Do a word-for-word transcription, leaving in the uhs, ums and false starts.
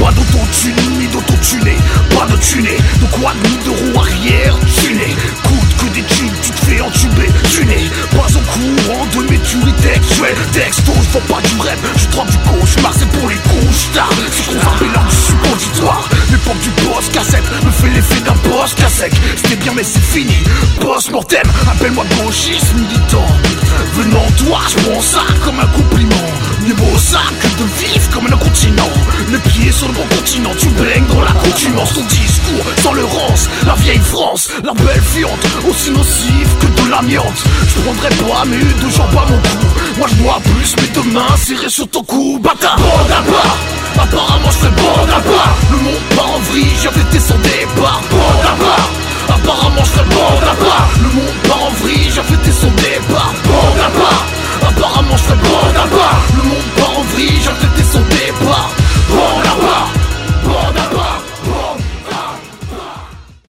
Pas d'autotune ni d'autotuné, pas de tuné, de quoi ni de roue arrière tuné. Coûte que des tubes, tu te fais entuber, tuné. Pas au courant de mes tueries textuelles. Texto, je vends pas du rêve, je trempe du cauchemar, c'est pour les couches tard. Si je trouve un mélange du suppositoire, l'époque du poste cassette me fait l'effet d'un poste cassec. C'était bien mais c'est fini, post-mortem, appelle-moi gauchiste militant. Venant toi, je prends ça comme un compliment. Mieux vaut ça que de vivre comme un continent. Les pieds sur le bon continent, tu baignes dans la contumance. Ton discours sans le rance, la vieille France, la belle fiante, aussi nocive que de l'amiante. Je prendrai pas mais de jambes à mon cou. Moi je bois plus mais demain serré sur ton cou. Bâtard, bande à part, apparemment je ferai bande à part. Le monde part en vrille, j'avais été sans départ. Bande à part, apparemment je ferai bande à part. Le monde part en vrille, j'avais été sans départ. Bande à part.